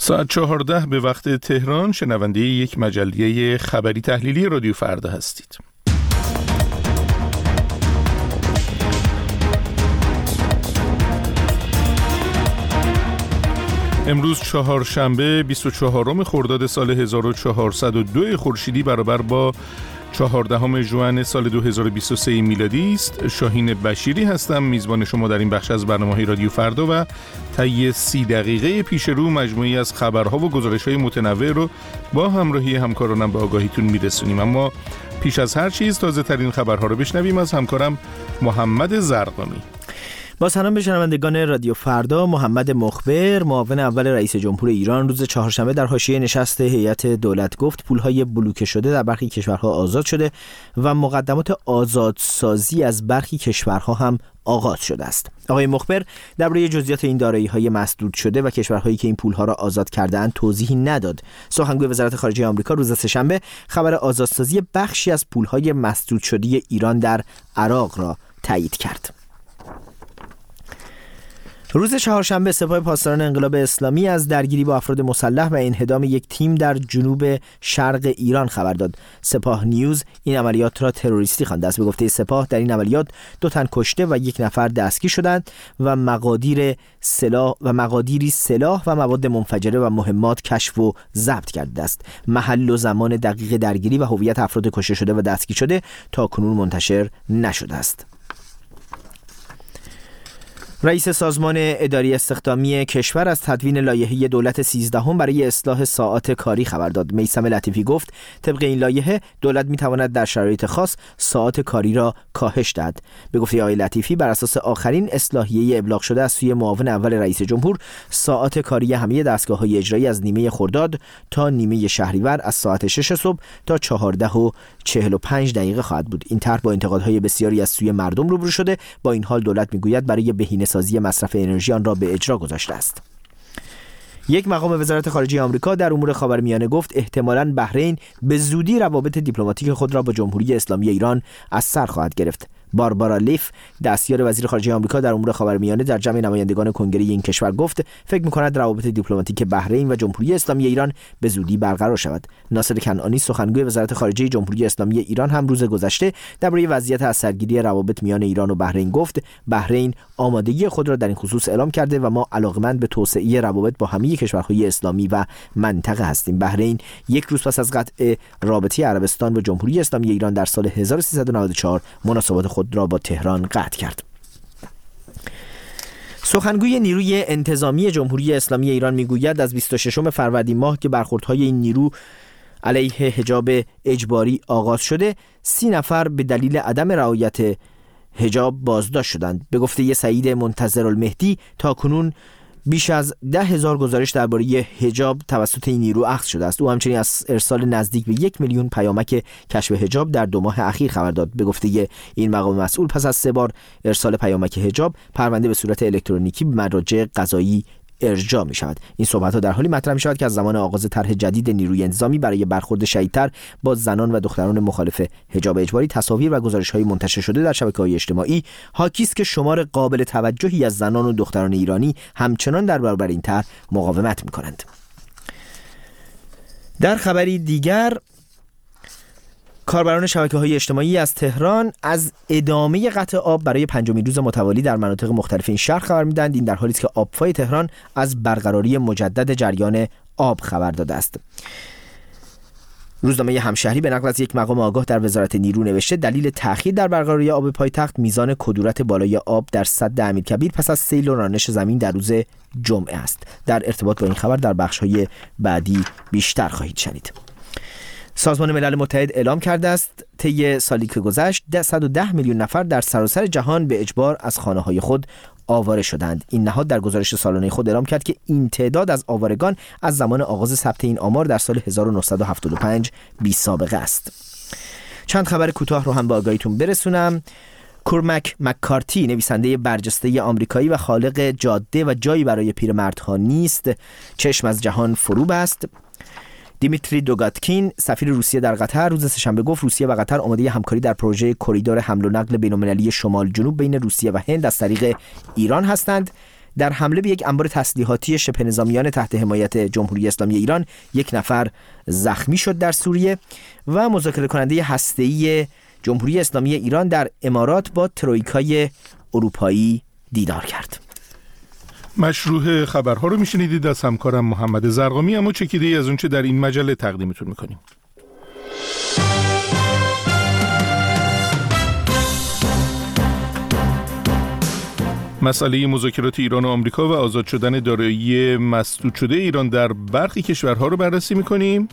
ساعت 14 به وقت تهران شنونده یک مجله خبری تحلیلی رادیو فردا هستید. امروز چهارشنبه 24 خرداد سال 1402 خورشیدی برابر با 14 ژوئن سال 2023 میلادی است. شاهین بشیری هستم، میزبان شما در این بخش از برنامه رادیو فردا و طی 30 دقیقه پیش رو مجموعی از خبرها و گزارش‌های متنوع رو با همراهی همکارانم به آگاهیتون میرسونیم. اما پیش از هر چیز تازه ترین خبرها رو بشنویم از همکارم محمد زرقامی. با سلام به شنوندگان رادیو فردا، محمد مخبر، معاون اول رئیس جمهور ایران روز چهارشنبه در حاشیه نشست هیئت دولت گفت پولهای بلوکه شده در برخی کشورها آزاد شده و مقدمات آزادسازی از برخی کشورها هم آغاز شده است. آقای مخبر درباره جزئیات این دارایی‌های مسدود شده و کشورهایی که این پولها را آزاد کرده‌اند توضیحی نداد. سخنگوی وزارت خارجه آمریکا روز سه‌شنبه خبر آزادسازی بخشی از پولهای مسدود شده ایران در عراق را تایید کرد. روز چهارشنبه سپاه پاسداران انقلاب اسلامی از درگیری با افراد مسلح و انهدام یک تیم در جنوب شرق ایران خبر داد. سپاه نیوز این عملیات را تروریستی خوانده است. به گفته سپاه در این عملیات 2 تن کشته و 1 نفر دستگیر شدند و مقادیری سلاح و مواد منفجره و مهمات کشف و ضبط کرده است. محل و زمان دقیق درگیری و هویت افراد کشته شده و دستگیر شده تاکنون منتشر نشده است. رئیس سازمان اداری استخدامی کشور از تدوین لایحه دولت 13 برای اصلاح ساعات کاری خبر داد. میثم لطیفی گفت طبق این لایحه دولت میتواند در شرایط خاص ساعات کاری را کاهش دهد. به گفته آقای لطیفی بر اساس آخرین اصلاحیه ابلاغ شده از سوی معاون اول رئیس جمهور ساعات کاری همه دستگاه‌های اجرایی از نیمه خرداد تا نیمه شهریور از ساعت 6 صبح تا 14:45 خواهد بود. این طرح با انتقادهای بسیاری از سوی مردم روبرو شده. با این حال دولت میگوید برای بهینه‌سازی مصرف انرژی آن را به اجرا گذاشته است. یک مقام وزارت خارجه آمریکا در امور خاورمیانه گفت احتمالاً بحرین به زودی روابط دیپلماتیک خود را با جمهوری اسلامی ایران از سر خواهد گرفت. باربارا لیف دستیار وزیر خارجه آمریکا در امور خاورمیانه در جمع نمایندگان کنگره این کشور گفت فکر می‌کند روابط دیپلماتیک بحرین و جمهوری اسلامی ایران به زودی برقرار شود. ناصر کنعانی سخنگوی وزارت خارجه جمهوری اسلامی ایران هم روز گذشته درباره وضعیت از سرگیری روابط میان ایران و بحرین گفت بحرین آمادگی خود را در این خصوص اعلام کرده و ما علاقمند به توسعه روابط با همه کشورهای اسلامی و منطقه هستیم. بحرین یک روز پس از قطع رابطه عربستان با جمهوری اسلامی ایران در سال 1394 مناسبات خود را با تهران قطع کرد. سخنگوی نیروی انتظامی جمهوری اسلامی ایران میگوید از 26 فروردین ماه که برخوردهای این نیرو علیه حجاب اجباری آغاز شده 30 نفر به دلیل عدم رعایت حجاب بازداشت شدند. به گفته سعید منتظرالمهدی تاکنون بیش از 10,000 گزارش درباره حجاب توسط این نیرو اخذ شده است. او همچنین از ارسال نزدیک به 1 میلیون پیامک کشف حجاب در 2 ماه اخیر خبر داد. به گفته این مقام مسئول پس از 3 بار ارسال پیامک حجاب پرونده به صورت الکترونیکی به مراجع قضایی ارجاع می شود. این صحبت‌ها در حالی مطرح می شود که از زمان آغاز طرح جدید نیروی انتظامی برای برخورد شدیدتر با زنان و دختران مخالف حجاب اجباری تصاویر و گزارش‌های منتشر شده در شبکه‌های اجتماعی حاکی است که شمار قابل توجهی از زنان و دختران ایرانی همچنان در برابر این طرح مقاومت می‌کنند. در خبری دیگر کاربران شبکه‌های اجتماعی از تهران از ادامه قطع آب برای 5مین روز متوالی در مناطق مختلف این شهر خبر می‌دهند. این در حالی است که آبفای تهران از برقراری مجدد جریان آب خبر داده است. روزنامه همشهری به نقل از یک مقام آگاه در وزارت نیرو نوشته دلیل تأخیر در برقراری آب پایتخت میزان کدورت بالای آب در سد امیرکبیر پس از سیل و رانش زمین در روز جمعه است. در ارتباط با این خبر در بخش‌های بعدی بیشتر خواهید شنید. سازمان ملل متحد اعلام کرده است طی سالی که گذشت 110 میلیون نفر در سراسر جهان به اجبار از خانه‌های خود آواره شدند. این نهاد در گزارش سالانه خود اعلام کرد که این تعداد از آوارگان از زمان آغاز ثبت این آمار در سال 1975 بی‌سابقه است. چند خبر کوتاه رو هم با آگاهیتون برسونم. کورمک مککارتی نویسنده برجسته آمریکایی و خالق جاده و جایی برای پیرمردها نیست چشم از جهان فرو بست. دیمیتری دوگاتکین سفیر روسیه در قطر روز سه‌شنبه گفت روسیه و قطر آماده همکاری در پروژه کریدور حمل و نقل بین‌المللی شمال جنوب بین روسیه و هند از طریق ایران هستند. در حمله به یک انبار تسلیحاتی شبه نظامیان تحت حمایت جمهوری اسلامی ایران 1 نفر زخمی شد در سوریه و مذاکره کننده هسته‌ای جمهوری اسلامی ایران در امارات با ترویکای اروپایی دیدار کرد. مشروع خبرها رو میشنیدید از همکارم محمد زرقامی، اما چکیده‌ای از اونچه در این مجله تقدیمتون میکنیم. مسئله مذاکرات ایران و آمریکا و آزاد شدن دارایی مسدود شده ایران در برخی کشورها رو بررسی میکنیم.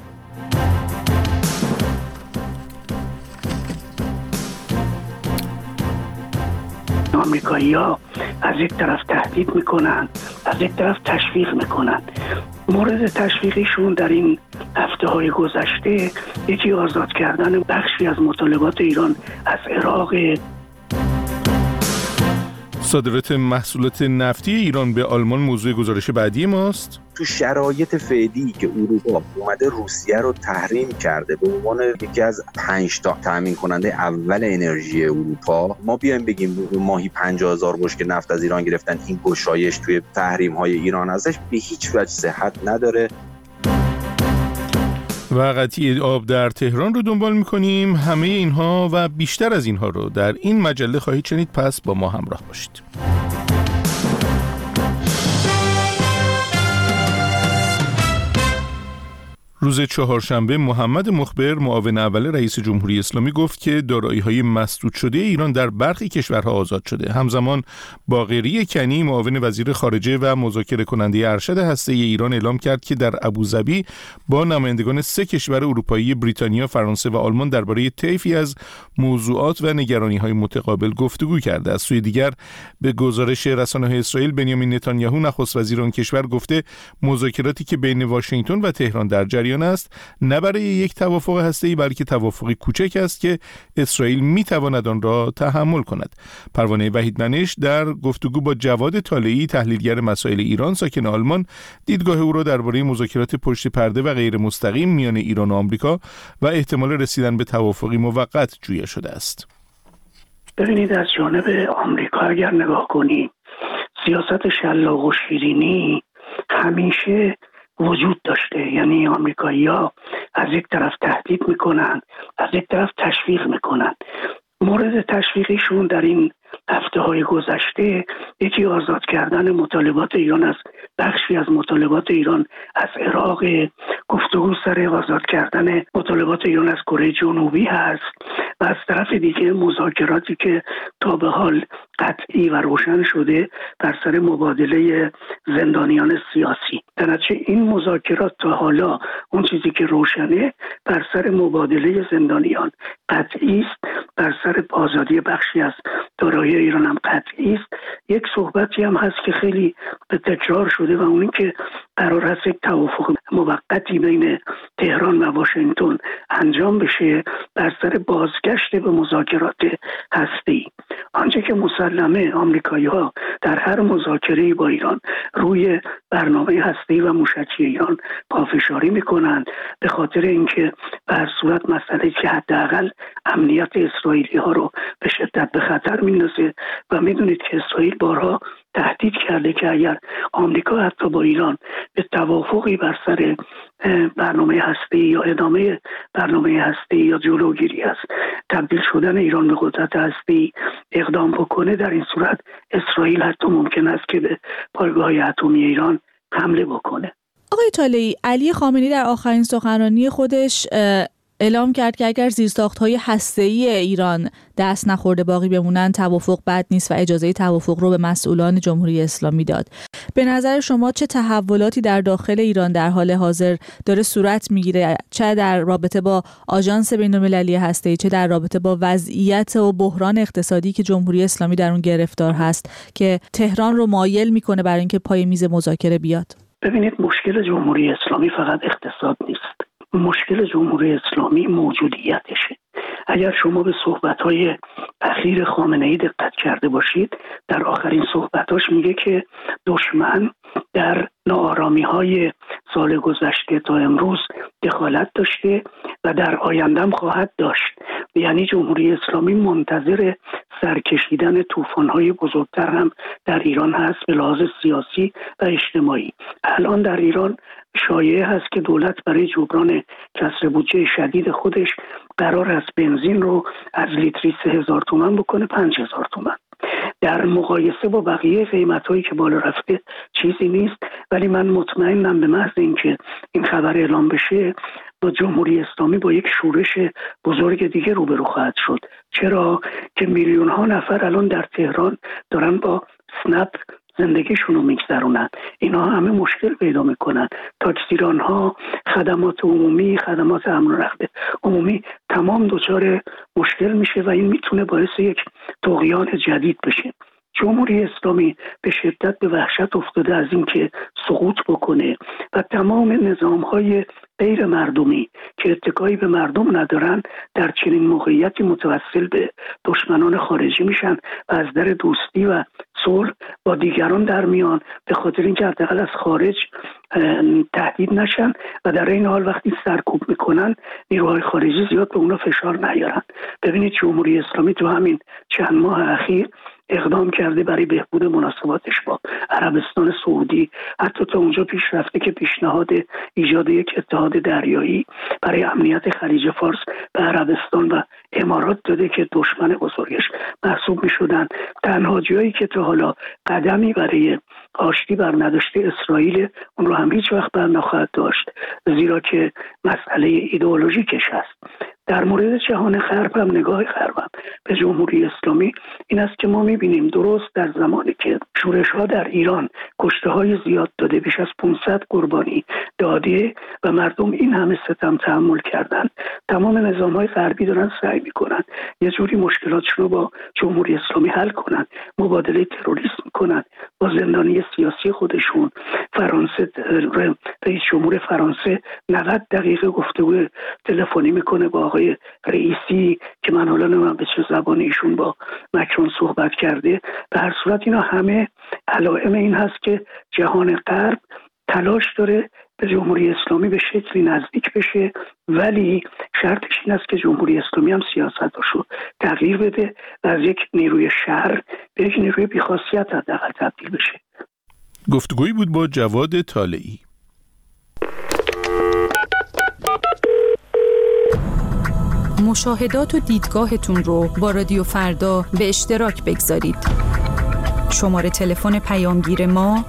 آمریکایی‌ها از یک طرف تهدید میکنن، از یک طرف تشویق میکنن. مورد تشویقیشون در این هفته‌های گذشته یکی آزاد کردن بخشی از مطالبات ایران از عراق. صادرات محصولات نفتی ایران به آلمان موضوع گزارش بعدی ماست. تو شرایط فعلی که اروپا اومده روسیه رو تحریم کرده به عنوان یکی از 5 تا تامین کننده اول انرژی اروپا، ما بیایم بگیم ماهی 50,000 بشکه نفت از ایران گرفتن، این گشایش توی تحریم‌های ایران ازش به هیچ وجه صحت نداره. و قطعی آب در تهران رو دنبال می‌کنیم. همه اینها و بیشتر از اینها رو در این مجله خواهید شنید، پس با ما همراه باشید. روز چهارشنبه محمد مخبر معاون اول رئیس جمهوری اسلامی گفت که دارایی‌های مسدود شده ایران در برخی کشورها آزاد شده. همزمان باقری کنی معاون وزیر خارجه و مذاکره کننده ارشد هسته‌ای ایران اعلام کرد که در ابوظبی با نمایندگان 3 کشور اروپایی بریتانیا، فرانسه و آلمان درباره طیفی از موضوعات و نگرانی‌های متقابل گفتگو کرده. از سوی دیگر به گزارش رسانه‌های اسرائیل، بنیامین نتانیاهو نخست وزیر آن کشور گفته مذاکراتی که بین واشنگتن و تهران در جریان است نه برای یک توافق هسته‌ای بلکه توافقی کوچک است که اسرائیل می‌تواند آن را تحمل کند. پروانه وحیدمنش در گفتگو با جواد طالعی تحلیلگر مسائل ایران ساکن آلمان دیدگاه او را درباره مذاکرات پشت پرده و غیر مستقیم میان ایران و آمریکا و احتمال رسیدن به توافقی موقت جویا شده است. ببینید، از جانب آمریکا اگر نگاه کنیم، سیاست شلاق و شیرینی همیشه وجود داشته. یعنی آمریکایی‌ها از یک طرف تهدید میکنن، از یک طرف تشویق میکنن. مورد تشویقیشون در این هفته‌های گذشته یکی آزاد کردن مطالبات ایران از بخشی از مطالبات ایران از عراق، گفتگو سر آزاد کردن مطالبات ایران از کره جنوبی هست و از طرف دیگه مذاکراتی که تا به حال قطعی و روشن شده بر سر مبادله زندانیان سیاسی. در نتیجه این مذاکرات تا حالا اون چیزی که روشنه بر سر مبادله زندانیان قطعی است، بر سر آزادی بخشی از دارایی ایران هم قطعی است. یک صحبتی هم هست که خیلی به تکرار شده و اون که قرار هست یک توافق موقتی بین تهران و واشنگتن انجام بشه بر سر بازگشت به مذاکرات هسته‌ای. آنچه که مسلمه آمریکایی‌ها در هر مذاکره‌ای با ایران روی برنامه هسته‌ای و موشکی ایران پافشاری می‌کنند، به خاطر اینکه به هر صورت مسئله که حداقل امنیت اسرائیلی‌ها رو به شدت به خطر می‌اندازه و می‌دونید که اسرائیل بارها تهدید کرده که اگر آمریکا حتی با ایران به توافقی بر سر برنامه هسته‌ای یا ادامه برنامه هسته‌ای یا جلوگیری از تبدیل شدن ایران به قدرت هسته‌ای اقدام بکنه، در این صورت اسرائیل حتی ممکن است که به پایگاه‌های اتمی ایران حمله بکنه. آقای طالعی، علی خامنه‌ای در آخرین سخنرانی خودش اعلام کرد که اگر زیرساخت‌های هسته‌ای ایران دست نخورده باقی بمونن توافق بد نیست و اجازه توافق رو به مسئولان جمهوری اسلامی داد. به نظر شما چه تحولاتی در داخل ایران در حال حاضر داره صورت میگیره، چه در رابطه با آژانس بین‌المللی هسته‌ای، چه در رابطه با وضعیت و بحران اقتصادی که جمهوری اسلامی در اون گرفتار هست که تهران رو مایل میکنه برای اینکه پای میز مذاکره بیاد؟ ببینید، مشکل جمهوری اسلامی فقط اقتصاد نیست. مشکل جمهوری اسلامی موجودیتشه. اگر شما به صحبت‌های اخیر خامنه‌ای دقت کرده باشید، در آخرین صحبتاش میگه که دشمن در ناآرامی‌های سال گذشته تا امروز دخالت داشته و در آینده هم خواهد داشت. یعنی جمهوری اسلامی منتظر سرکشیدن طوفان‌های بزرگتر هم در ایران هست به لحاظ سیاسی و اجتماعی. الان در ایران شایعه هست که دولت برای جبران کسر بودجه شدید خودش قرار است بنزین رو از لیتری 3000 تومان بکنه 5000 تومان. در مقایسه با بقیه قیمت‌هایی که بالا رفته چیزی نیست، ولی من مطمئنم به محض اینکه این خبر اعلام بشه با جمهوری اسلامی با یک شورش بزرگ دیگه روبرو خواهد شد. چرا که میلیون ها نفر الان در تهران دارن با اسنپ زندگیشون رو میگذرونن، اینا همه مشکل پیدا میکنن. تاکسیران‌ها، خدمات عمومی، خدمات امن و رفت عمومی تمام دچار مشکل میشه و این میتونه باعث یک طغیان جدید بشه. جمهوری اسلامی به شدت به وحشت افتاده از اینکه سقوط بکنه و تمام نظام‌های غیر مردمی که اتکایی به مردم ندارن در چنین موقعیتی متوسل به دشمنان خارجی میشن و از در دوستی و صلح با دیگران در میان به خاطر اینکه حداقل از خارج تهدید نشن و در این حال وقتی سرکوب میکنن نیروهای خارجی زیاد به اونا فشار نیارن. ببینید جمهوری اسلامی تو همین چند ماه اخیر اقدام کرده برای بهبود مناسباتش با عربستان سعودی، حتی تا اونجا پیش رفته که پیشنهاد ایجاد یک اتحاد دریایی برای امنیت خلیج فارس به عربستان و امارات داده که دشمن بزرگش محسوب می‌شدن. تنها جایی که تا حالا قدمی برای آشتی بر نداشته اسرائیل، اون رو هم هیچ وقت بر نخواهد داشت، زیرا که مسئله ایدئولوژیکش هست. در مورد جهان غرب هم نگاه غرب به جمهوری اسلامی این است که ما می‌بینیم درست در زمانی که شورش‌ها در ایران کشته‌های زیاد داده، بیش از 500 قربانی داده و مردم این همه ستم تحمل کردن، تمام نظام‌های غربی دارن سعی می‌کنن یه جوری مشکلاتشون رو با جمهوری اسلامی حل کنن، مبادله تروریسم کنن با زندانی سیاسی خودشون. فرانسه، رئیس جمهور فرانسه 90 دقیقه گفتگو تلفنی میکنه با آقای رئیسی که من حالا نمیدونم به چه زبانی ایشون با مکرون صحبت کرده. به هر صورت اینا همه علائم این هست که جهان غرب تلاش داره به جمهوری اسلامی به شکلی نزدیک بشه، ولی شرطش این است که جمهوری اسلامی هم سیاستاشو تغییر بده و از یک نیروی شر به یک نیروی بی‌خاصیت حداقل تبدیل بشه. گفتگویی بود با جواد طالعی. مشاهدات و دیدگاهتون رو با رادیو فردا به اشتراک بگذارید. شماره تلفن پیامگیر ما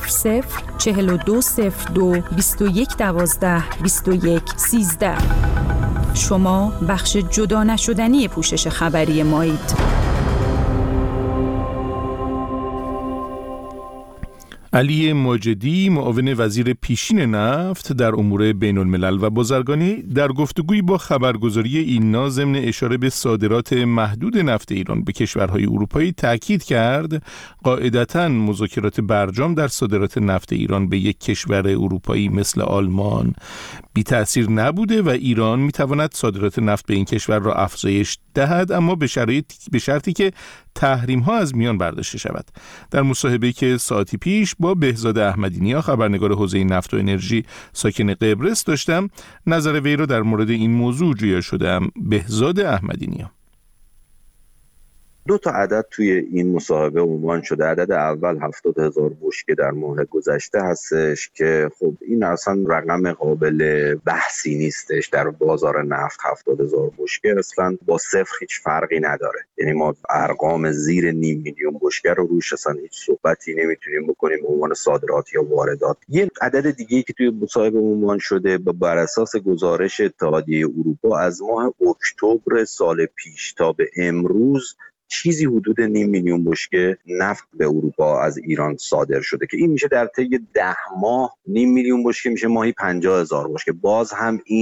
004202 2112 2113. شما بخش جدا نشدنی پوشش خبری مایید. علی ماجدی، معاون وزیر پیشین نفت در امور بین الملل و بازرگانی، در گفتگویی با خبرگزاری ایلنا ضمن اشاره به صادرات محدود نفت ایران به کشورهای اروپایی تاکید کرد قاعدتاً مذاکرات برجام در صادرات نفت ایران به یک کشور اروپایی مثل آلمان بی تأثیر نبوده و ایران میتواند صادرات نفت به این کشور را افزایش دهد، اما به شرطی که تحریم ها از میان برداشته شود. در مصاحبه‌ای که ساعتی پیش با بهزاد احمدی‌نیا، خبرنگار حوزه نفت و انرژی ساکن قبرس، داشتم نظر وی را در مورد این موضوع جویا شدم. بهزاد احمدی‌نیا: 2 عدد توی این مصاحبه عنوان شده. عدد اول 70,000 بشکه در ماه گذشته هستش که خب این اصلا رقم قابل بحثی نیستش. در بازار نفت 70,000 بشکه اصلا با صفر هیچ فرقی نداره. یعنی ما ارقام زیر 500,000 بشکه رو روش اصلا هیچ صحبتی نمیتونیم بکنیم به عنوان صادرات یا واردات. یه عدد دیگه‌ای که توی مصاحبه عنوان شده بر اساس گزارش اتحادیه اروپا از ماه اکتبر سال پیش تا به امروز چیزی حدود 500,000 بشکه نفت به اروپا از ایران صادر شده که این میشه در طی 10 ماه 500,000 بشکه میشه ماهی 50,000 بشکه. باز هم این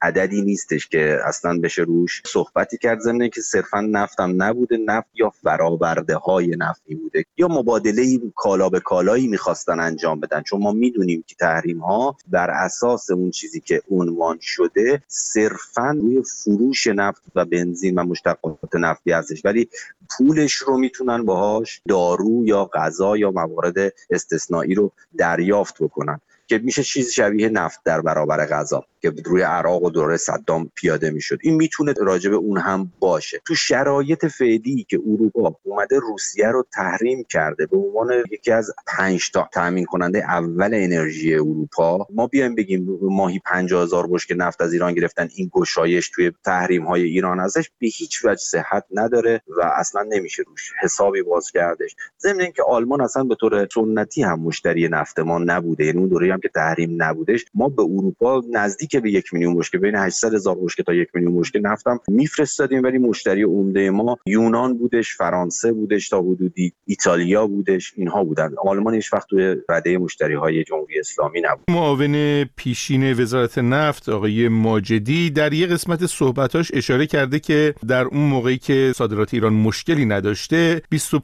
عددی نیستش که اصلا بشه روش صحبتی کرد. ضمن که صرفا نفت هم نبوده، نفت یا فرآورده های نفتی بوده یا مبادله کالا به کالایی میخواستن انجام بدن، چون ما میدونیم که تحریم ها بر اساس اون چیزی که عنوان شده صرفا روی فروش نفت و بنزین و مشتقات نفتی هستش، ولی پولش رو میتونن باهاش دارو یا غذا یا موارد استثنایی رو دریافت بکنن که میشه چیز شبیه نفت در برابر غذا که روی عراق و دوره صدام پیاده میشد. این میتونه راجع به اون هم باشه. تو شرایط فعلی که اروپا اومده روسیه رو تحریم کرده به عنوان یکی از 5 تا تامین کننده اول انرژی اروپا، ما بیایم بگیم ماهی 50,000 بشکه نفت از ایران گرفتن، این گشایش توی تحریم های ایران ازش به هیچ وجه صحت نداره و اصلا نمیشه روش حسابی باز کردش. ضمن اینکه آلمان اصلا به طور سنتی هم مشتری نفت ما نبوده، یعنی اون دوره هم که تحریم نبودش ما به اروپا نزدیک به 1 میلیون بشکه، بین 800,000 بشکه تا 1 میلیون بشکه نفتم میفرستادیم، ولی مشتری عمده ما یونان بودش، فرانسه بودش، تا حدودی ایتالیا بودش، اینها بودن. آلمان هیچ وقت توی رده مشتری‌های جمهوری اسلامی نبود. معاون پیشین وزارت نفت آقای ماجدی در یک قسمت صحبتاش اشاره کرده که در اون موقعی که صادرات ایران مشکلی نداشته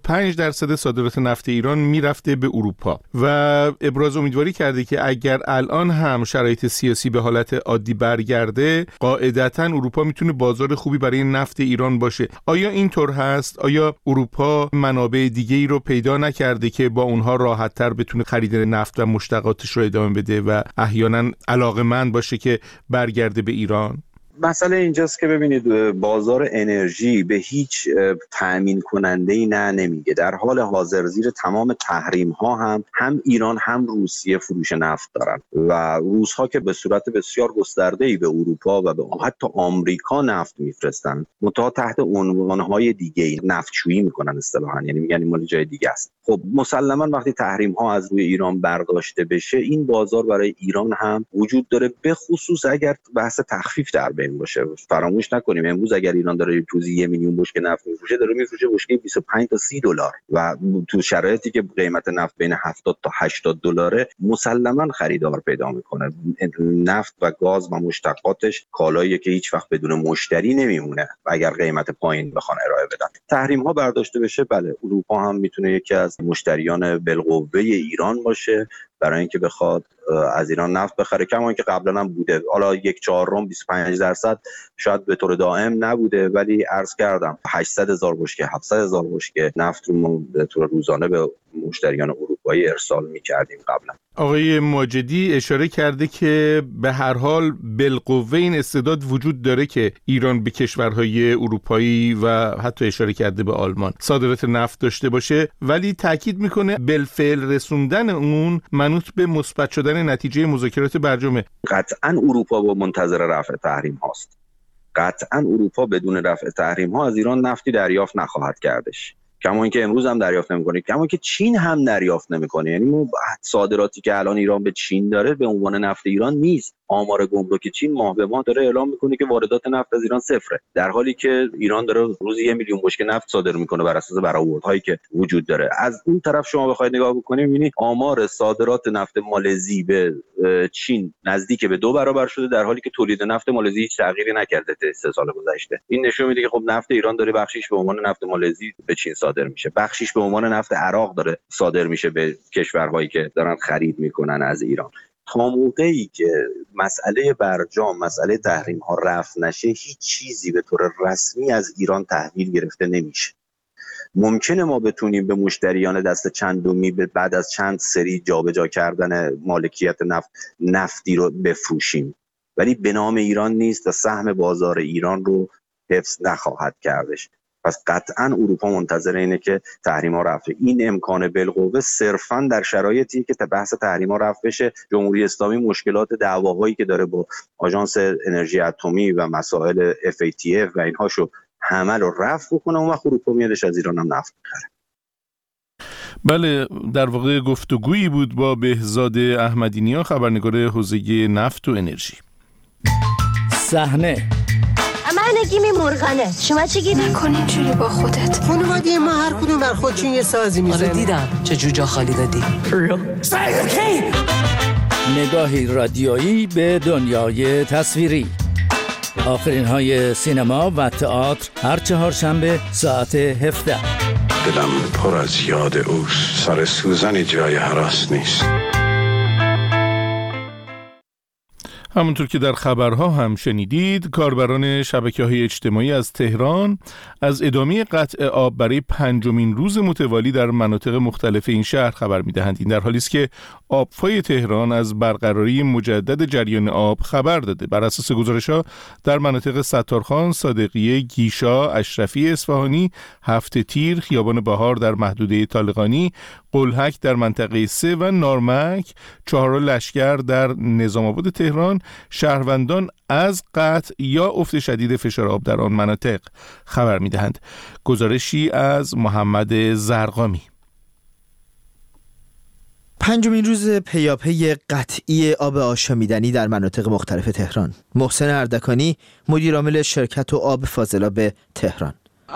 25% صادرات نفت ایران میرفته به اروپا و ابراز امیدواری کرده که اگر الان هم شرایط سیاسی به حالت عادی برگرده قاعدتاً اروپا میتونه بازار خوبی برای نفت ایران باشه. آیا اینطور هست؟ آیا اروپا منابع دیگه‌ای رو پیدا نکرده که با اونها راحت‌تر بتونه خرید نفت و مشتقاتش رو ادامه بده و احیانا علاقه‌مند باشه که برگرده به ایران؟ مسئله اینجاست که ببینید بازار انرژی به هیچ تأمین کننده‌ای نمیگه. در حال حاضر زیر تمام تحریم ها هم ایران هم روسیه فروش نفت دارن و روس‌ها که به صورت بسیار گسترده‌ای به اروپا و به حتی آمریکا نفت میفرستن، منتها تحت عنوان‌های دیگه‌ای نفتشویی میکنن اصطلاحاً، یعنی میگن مال جای دیگه است. خب مسلماً وقتی تحریم ها از روی ایران برداشته بشه این بازار برای ایران هم وجود داره، به خصوص اگر بحث تخفیف در بین باشه. فراموش نکنیم امروز اگر ایران داره روزی 1 میلیون بشکه نفت میفروشه، داره میفروشه بشکه 25 تا 30 دلار و تو شرایطی که قیمت نفت بین 70 تا 80 دلاره مسلماً خریدار پیدا میکنه. نفت و گاز و مشتقاتش کالاییه که هیچ وقت بدون مشتری نمیمونه اگر قیمت پایین بخوان ارائه بدن. تحریم ها برداشته بشه، بله اروپا هم میتونه یکی از مشتریان بالقوه ایران باشه برای اینکه بخواد از ایران نفت بخره، کما که قبلا هم بوده. حالا 1/4 25% شاید به طور دائم نبوده، ولی عرض کردم 800,000 بشکه 700,000 بشکه نفت رو به طور روزانه به مشتریان اروپایی ارسال می‌کردیم قبلا. آقای ماجدی اشاره کرده که به هر حال بالقوه این استعداد وجود داره که ایران به کشورهای اروپایی و حتی اشاره کرده به آلمان صادرات نفت داشته باشه، ولی تاکید میکنه بالفعل رسوندن اون منوط به مثبت شدن نتیجه مذاکرات برجامه. قطعاً اروپا با منتظر رفع تحریم هاست. قطعاً اروپا بدون رفع تحریم ها از ایران نفتی دریافت نخواهد کردش، کما اینکه امروز هم دریافت نمی‌کنه، کما اینکه چین هم دریافت نمی‌کنه. یعنی ما صادراتی که الان ایران به چین داره به عنوان نفت ایران نیست. آمار گمرک چین ماه به ماه داره اعلام می‌کنه که واردات نفت از ایران صفره، در حالی که ایران داره روزی 1 میلیون بشکه نفت صادر می‌کنه بر اساس برآوردهایی که وجود داره. از اون طرف شما بخواید نگاه بکنید می‌بینید آمار صادرات نفت مالزی به چین نزدیک به 2 برابر شده، در حالی که تولید نفت مالزی هیچ تغییری نکرده تا 3 سال گذشته. این نشون میده که خب نفت ایران داره بخشیش به عنوان نفت مالزی به چین صادر میشه، بخشیش به عنوان نفت عراق داره صادر میشه به کشورهایی که دارن خرید میکنن از ایران. تا موقعی که مسئله برجام، مسئله تحریم ها رفع نشه، هیچ چیزی به طور رسمی از ایران تحویل گرفته نمیشه. ممکنه ما بتونیم به مشتریان دست چندمی بعد از چند سری جابجا کردن مالکیت نفتی رو بفروشیم، ولی به نام ایران نیست و سهم بازار ایران رو حفظ نخواهد کردش. پس قطعاً اروپا منتظر اینه که تحریم‌ها رفع. این امکان بالقوه صرفاً در شرایطی که بحث تحریم‌ها رفع بشه، جمهوری اسلامی مشکلات دعواهایی که داره با آژانس انرژی اتمی و مسائل FATF و اینهاشو همه رو رفع بکنه، اون وقت اروپا میادش از ایران هم نفت می‌خره. بله، در واقع گفتگویی بود با بهزاد احمدی‌نیا، خبرنگار حوزه نفت و انرژی. صحنه من گیمی مرغنه، شما چی گیمی؟ نکن اینجوری با خودت. خانواده ما هر کدوم بر خودشون یه سازی میزنه. آره دیدم چه جوجا خالی دادی. نگاهی رادیویی به دنیای تصویری. آخرین های سینما و تئاتر هر چهارشنبه ساعت 17. دلم پر از یاد اوست، سر سوزن جای هراس نیست. همونطور که در خبرها هم شنیدید، کاربران شبکه‌های اجتماعی از تهران از ادامه قطع آب برای 5مین روز متوالی در مناطق مختلف این شهر خبر می‌دهند. این در حالی است که آبفای تهران از برقراری مجدد جریان آب خبر داده. بر اساس گزارش‌ها در مناطق ستارخان، صادقیه، گیشا، اشرفی اصفهانی، هفته تیر، خیابان بهار در محدوده طالقانی، قلهک در منطقه 3 و نارمک، چهارراه لشکر در نظام آباد تهران شهروندان از قطع یا افت شدید فشار آب در آن مناطق خبر می‌دهند. گزارشی از محمد زرقامی. 5مین روز پیاپی قطعی آب آشامیدنی در مناطق مختلف تهران. محسن اردکانی، مدیر عامل شرکت آب فاضلاب تهران: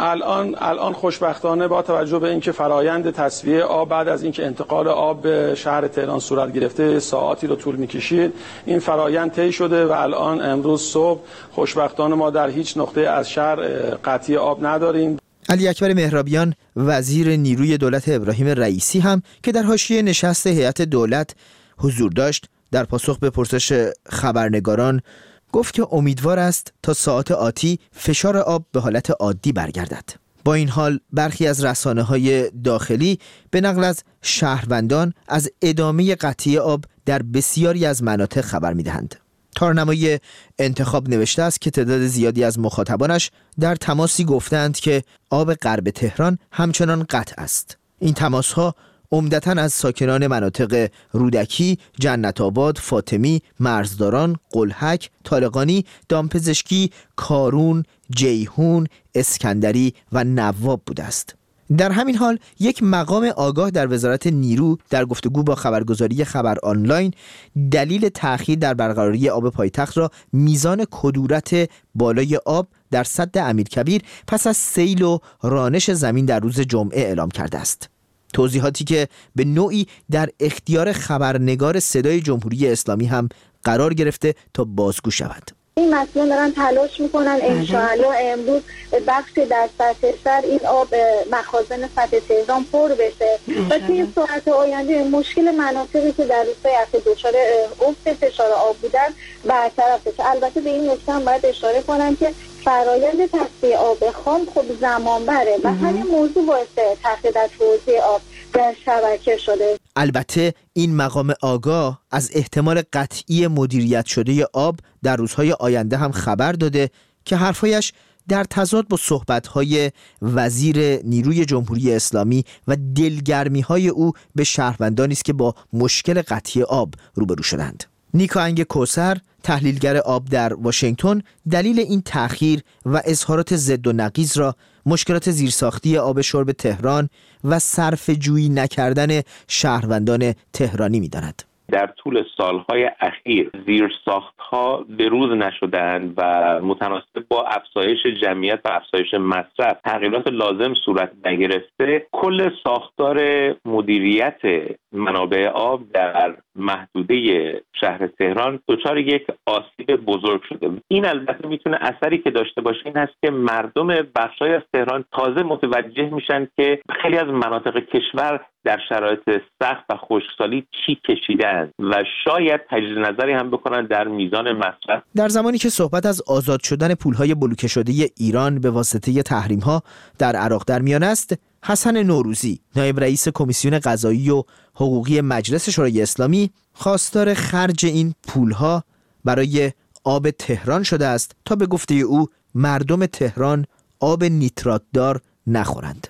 الان خوشبختانه با توجه به اینکه فرایند تصفیه آب بعد از اینکه انتقال آب به شهر تهران صورت گرفته ساعاتی رو طول می‌کشید، این فرایند طی شده و الان امروز صبح خوشبختانه ما در هیچ نقطه از شهر قطعی آب نداریم. علی اکبر مهرابیان، وزیر نیروی دولت ابراهیم رئیسی هم که در حاشیه نشست هیئت دولت حضور داشت، در پاسخ به پرسش خبرنگاران گفت که امیدوار است تا ساعات آتی فشار آب به حالت عادی برگردد. با این حال برخی از رسانه‌های داخلی به نقل از شهروندان از ادامه قطعی آب در بسیاری از مناطق خبر می‌دهند. تارنمای انتخاب نوشته است که تعداد زیادی از مخاطبانش در تماسی گفتند که آب غرب تهران همچنان قطع است. این تماس‌ها عمدتاً از ساکنان مناطق رودکی، جنت آباد، فاطمی، مرزداران، قلهک، طالقانی، دامپزشکی، کارون، جیهون، اسکندری و نواب بوده است. در همین حال یک مقام آگاه در وزارت نیرو در گفتگو با خبرگزاری خبر آنلاین دلیل تأخیر در برقراری آب پایتخت را میزان کدورت بالای آب در سد امیرکبیر پس از سیل و رانش زمین در روز جمعه اعلام کرده است. توضیحاتی که به نوعی در اختیار خبرنگار صدای جمهوری اسلامی هم قرار گرفته تا بازگو شود. این مسئولان دارن تلاش میکنن انشاءالله امروز بخش در سطح سر این آب مخازن سطح تهران پر بشه و توی ساعت آینده مشکل مناطقی که در روزهای اخیر دچار افت فشار آب بودن برطرف بشه. البته به این نکته هم باید اشاره کنم که فرایند تصفیه آب خام خب زمان بره و همین موضوع باعث تأخیر در توزیع آب در شبکه شده. البته این مقام آگاه از احتمال قطعی مدیریت شده آب در روزهای آینده هم خبر داده که حرفایش در تضاد با صحبت‌های وزیر نیروی جمهوری اسلامی و دلگرمی‌های او به شهروندانی است که با مشکل قطعی آب روبرو شدند. نیکا انگ کوثر، تحلیلگر آب در واشنگتن، دلیل این تأخیر و اظهارات ضد و نقیض را مشکلات زیرساختی آب شرب تهران و صرف جویی نکردن شهروندان تهرانی می‌داند. در طول سالهای اخیر زیرساخت‌ها بروز نشدند و متناسب با افزایش جمعیت و افزایش مصرف تغییرات لازم صورت نگرفته، کل ساختار مدیریت منابع آب در محدوده شهر تهران دچار یک آسیب بزرگ شده. این البته میتونه اثری که داشته باشه این هست که مردم بخشای از تهران تازه متوجه میشن که خیلی از مناطق کشور در شرایط سخت و خشکسالی چی کشیدن و شاید تجدید نظری هم بکنن در میزان مصرف. در زمانی که صحبت از آزاد شدن پولهای بلوکه شده ایران به واسطه تحریم‌ها در عراق در میان است، حسن نوروزی، نایب رئیس کمیسیون قضایی و حقوقی مجلس شورای اسلامی، خواستار خرج این پولها برای آب تهران شده است تا به گفته او مردم تهران آب نیتراتدار نخورند.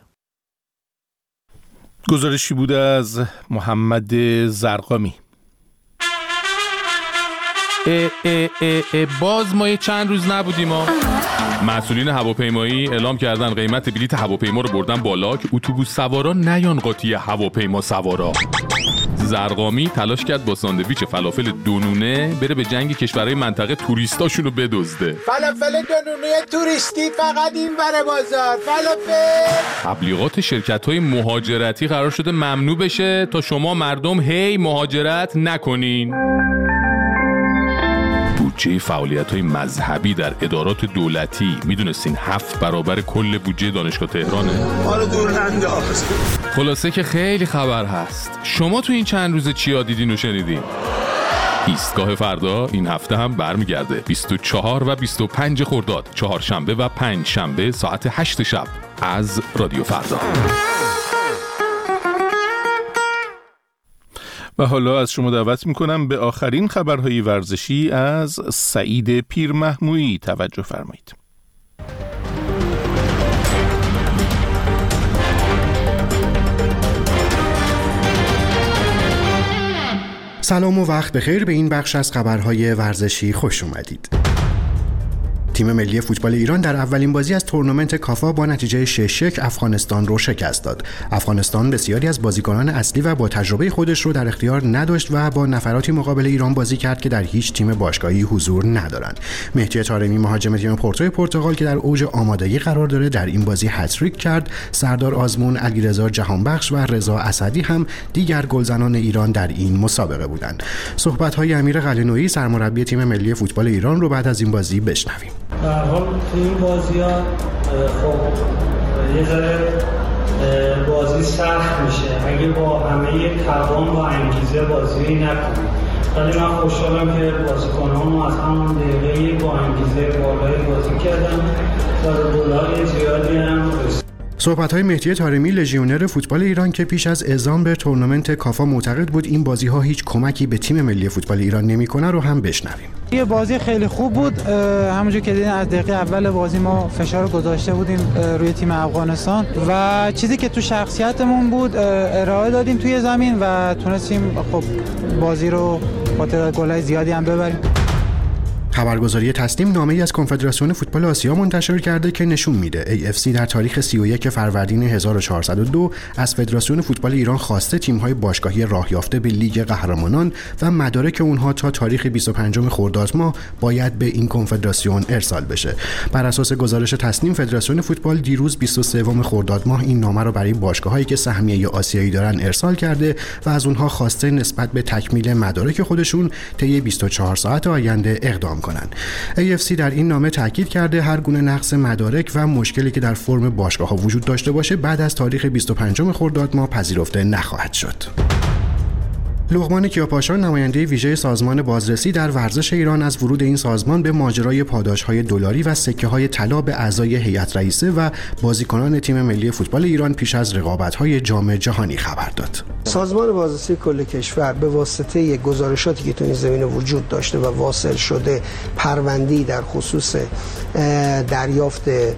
گزارشی بوده از محمد زرقامی. باز ما چند روز نبودیم مسئولین هواپیمایی اعلام کردن قیمت بلیت هواپیما رو بردن بالا که اتوبوس سوارا نیان قاطی هواپیما سوارا. زرقامی تلاش کرد با ساندویچ فلافل دونونه بره به جنگ کشورهای منطقه توریستاشونو بدزده. فلافل دونونه توریستی فقط این بره بازار. فلافل تبلیغات شرکت‌های مهاجرتی قرار شده ممنوع بشه تا شما مردم هی مهاجرت نکنین. بودجه فعالیت‌های مذهبی در ادارات دولتی میدونستین 7 برابر کل بودجه دانشگاه تهرانه؟ حالا دور ننداز. خلاصه که خیلی خبر هست. شما تو این چند روز چیا دیدین و شنیدین؟ ایستگاه فردا این هفته هم برمیگرده 24 و 25 خرداد، چهارشنبه و پنجشنبه ساعت 8 شب از رادیو فردا. و حالا از شما دعوت میکنم به آخرین خبرهای ورزشی از سعید پیرمحمودی توجه فرمایید. سلام و وقت بخیر، به این بخش از خبرهای ورزشی خوش اومدید. تیم ملی فوتبال ایران در اولین بازی از تورنمنت کافا با نتیجه 6-1 افغانستان رو شکست داد. افغانستان بسیاری از بازیکنان اصلی و با تجربه خودش رو در اختیار نداشت و با نفراتی مقابل ایران بازی کرد که در هیچ تیم باشگاهی حضور ندارند. مهدی طارمی مهاجم تیم پورتو پرتغال که در اوج آمادگی قرار داره در این بازی هتریک کرد. سردار آزمون، علیرضا جهانبخش و رضا اسدی هم دیگر گلزنان ایران در این مسابقه بودند. صحبت‌های امیر قلعه‌نویی سرمربی تیم ملی فوتبال ایران رو بعد از این بازی بشنویم. در حال تو این بازی‌ها خب یه ذره بازی سخت میشه اگه با همه توان و انگیزه بازی نکنیم. ولی من خوشحالم که بازیکن‌هامون از همون دقیقه با انگیزه بالایی بازی کردن و گل‌های زیادی هم رسید. صحبت‌های مهدی طارمی لژیونر فوتبال ایران که پیش از اعزام به تورنمنت کافا معتقد بود این بازی‌ها هیچ کمکی به تیم ملی فوتبال ایران نمی‌کنه رو هم بشنویم. یه بازی خیلی خوب بود. همونجور که دیدین از دقیقه اول بازی ما فشار گذاشته بودیم روی تیم افغانستان و چیزی که تو شخصیتمون بود ارائه دادیم توی زمین و تونستیم خب بازی رو با تعداد گل‌های زیادی هم ببریم. خبرگزاری تسنیم نامه‌ای از کنفدراسیون فوتبال آسیا منتشر کرده که نشون میده AFC در تاریخ 31 فروردین 1402 از فدراسیون فوتبال ایران خواسته تیم‌های باشگاهی راه یافته به لیگ قهرمانان و مدارک اونها تا تاریخ 25 خرداد ماه باید به این کنفدراسیون ارسال بشه. بر اساس گزارش تسنیم فدراسیون فوتبال دیروز 23 خرداد ماه این نامه رو برای باشگاه‌هایی که سهمیه آسیایی دارن ارسال کرده و از اونها خواسته نسبت به تکمیل مدارک خودشون طی 24 ساعت آینده اقدام کنند. AFC در این نامه تاکید کرده هر گونه نقص مدارک و مشکلی که در فرم باشگاه‌ها وجود داشته باشه بعد از تاریخ 25 خرداد ماه پذیرفته نخواهد شد. لقمان کیاپاشان نماینده ویژه سازمان بازرسی در ورزش ایران از ورود این سازمان به ماجرای پاداش‌های دلاری و سکه‌های طلا به اعضای هیئت رئیسه و بازیکنان تیم ملی فوتبال ایران پیش از رقابت‌های جام جهانی خبر داد. سازمان بازرسی کل کشور به واسطه گزارشاتی که تو این زمینه وجود داشته و واصل شده پرونده‌ای در خصوص دریافت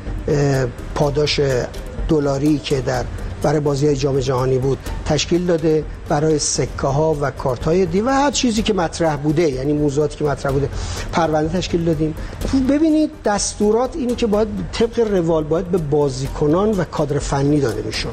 پاداش دلاری که برای بازی‌های جام جهانی بود تشکیل داده، برای سکه‌ها و کارت‌های دی و هر چیزی که مطرح بوده، یعنی موضوعاتی که مطرح بوده پرونده تشکیل دادیم. ببینید دستورات اینی که باید طبق روال باید به بازیکنان و کادر فنی داده میشد.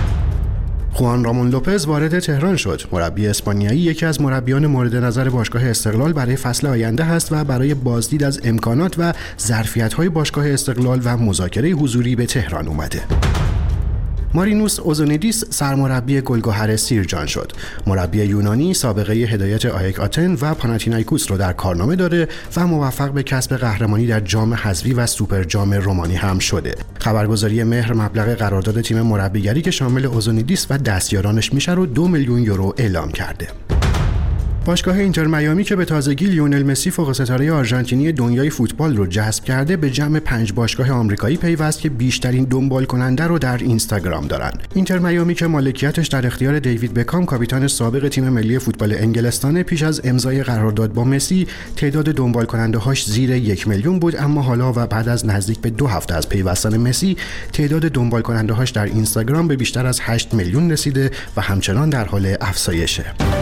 خوان رامون لوپز وارد تهران شد. مربی اسپانیایی یکی از مربیان مورد نظر باشگاه استقلال برای فصل آینده هست و برای بازدید از امکانات و ظرفیت‌های باشگاه استقلال و مذاکره حضوری به تهران اومده. مارینوس اوزونیدیس سرمربی گلگهر سیرجان شد. مربی یونانی سابقه هدایت آیک آتن و پاناتینایکوس رو در کارنامه داره و موفق به کسب قهرمانی در جام حذفی و سوپر جام رومانی هم شده. خبرگزاری مهر مبلغ قرارداد تیم مربیگری که شامل اوزونیدیس و دستیارانش میشه رو 2 میلیون یورو اعلام کرده. باشگاه اینتر میامی که به تازگی لیونل مسی فوق ستاره آرژانتینی دنیای فوتبال رو جذب کرده به جمع 5 باشگاه آمریکایی پیوست که بیشترین دنبال کننده رو در اینستاگرام دارن. اینتر میامی که مالکیتش در اختیار دیوید بکام کاپیتان سابق تیم ملی فوتبال انگلستان پیش از امضای قرارداد با مسی تعداد دنبال کننده هاش زیر 1 میلیون بود، اما حالا و بعد از نزدیک به 2 هفته از پیوستن مسی تعداد دنبال کننده هاش در اینستاگرام به بیشتر از 8 میلیون رسیده و همچنان در حال افزایشه.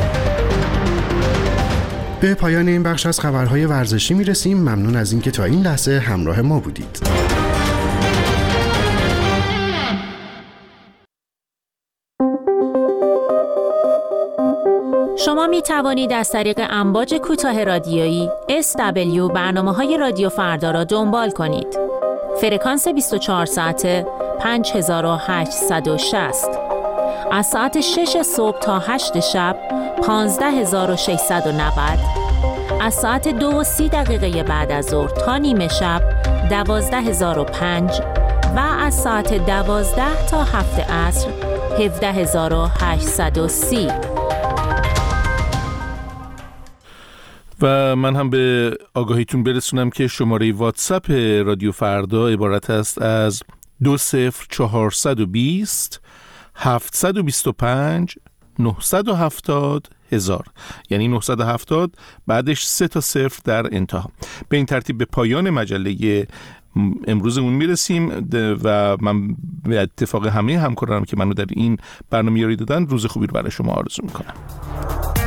به پایان این بخش از خبرهای ورزشی میرسیم. ممنون از اینکه تا این لحظه همراه ما بودید. شما می توانید از طریق امواج کوتاه رادیویی SW برنامه‌های رادیو فردا را دنبال کنید. فرکانس 24 ساعته 5860. از ساعت 6 صبح تا 8 شب 15690. از ساعت 2:30 بعد از ظهر تا نیمه شب 12005 و از ساعت 12 تا 7 عصر 17830. و من هم به آگاهیتون برسونم که شماره واتساپ رادیو فردا عبارت است از 20420 725 970 1000، یعنی 970 بعدش 3 تا 0 در انتها. به این ترتیب به پایان مجله امروزمون میرسیم و من به اتفاق همه همکارانم که منو در این برنامه یاری دادن روز خوبی رو برای شما آرزو میکنم.